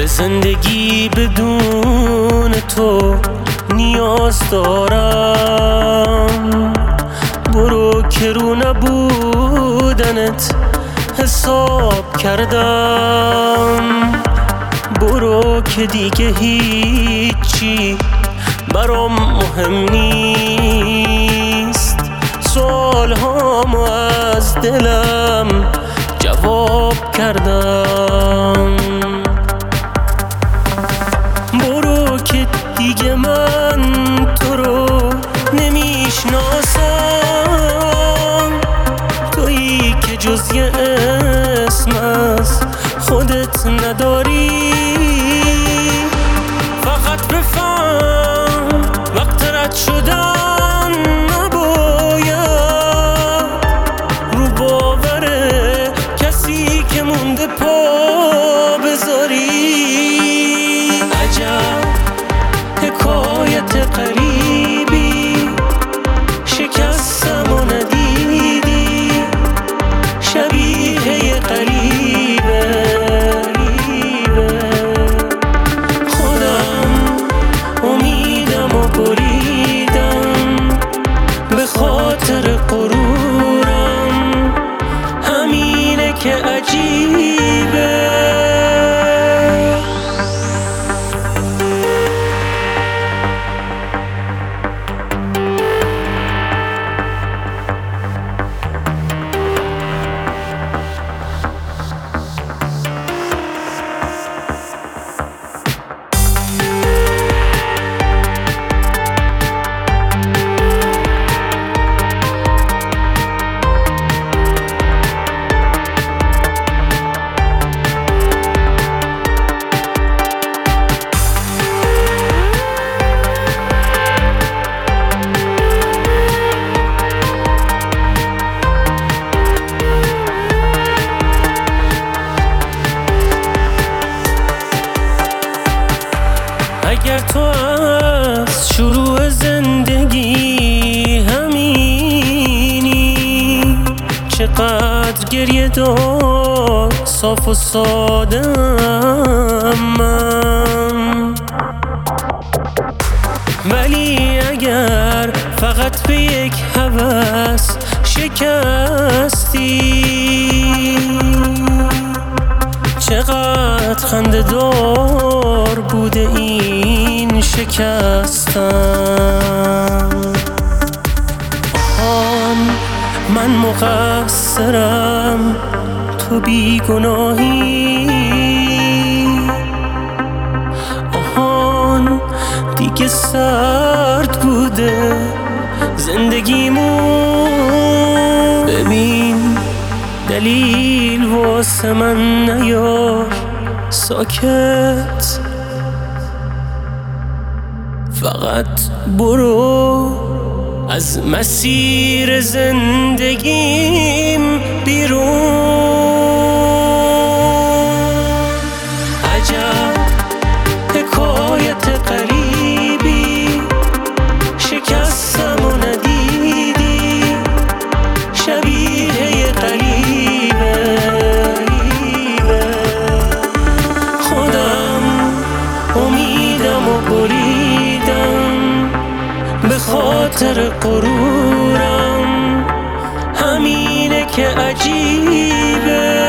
به زندگی بدون تو نیاز دارم. برو که رو نبودنت حساب کردم. برو که دیگه هیچی برام مهم نیست. سوالهامو از دلم جواب کردم. برو که دیگه من تو رو نمیشناسم. تویی که جز یه اسم از خودت نداری. فقط بفهم وقت رد شدن نباید رو باور کسی که مونده پا بذاری. عجب حکایت قریبی، شکستم و ندیدی. شبیه قریبه خودم امیدم و بریدم به خاطر غرورم. همینه که عجیبه. اگر تو از شروع زندگی همینی، چقدر گریه دار صاف و ساده‌ام من. ولی اگر فقط به یک هوس شکستی، چقدر خنده دار بوده این شکستن. آن من مقصرم تو بیگناهی. آهان دیگه سرد بوده زندگیمون. ببین دلیل واسه من نیار ساکت. فقط برو از مسیر زندگیم بیرون. عجب حکایت قریبی، شکستم و ندیدی. شبیه قریبه خودم امیدم و بریدم به خاطر غرورم. همینه که عجیبه.